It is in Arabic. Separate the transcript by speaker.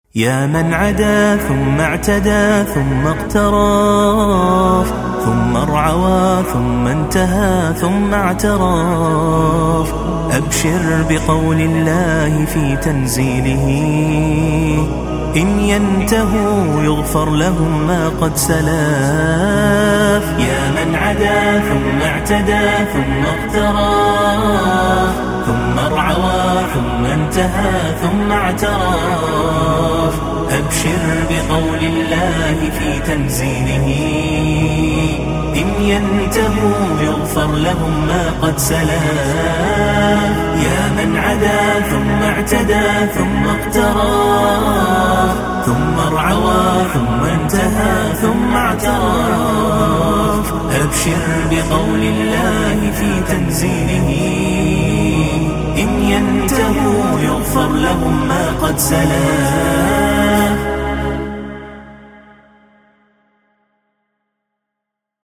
Speaker 1: يا من عدا ثم اعتدى ثم اقترف ثم ارعوى ثم انتهى ثم اعترف، أبشر بقول الله في تنزيله: إن ينتهوا يغفر لهم ما قد سلف. يا من عدا ثم اعتدى ثم اقترف ثم ارعوى ثم انتهى ثم اعترف، أبشر بقول الله في تنزيله: إن ينتهوا يغفر لهم ما قد سلف. يا من عدا ثم اعتدى ثم اقترف ثم ارعوى ثم انتهى ثم اعترف، أبشر بقول الله في تنزيله: إن ينتهوا يغفر لهم ما قد سلف.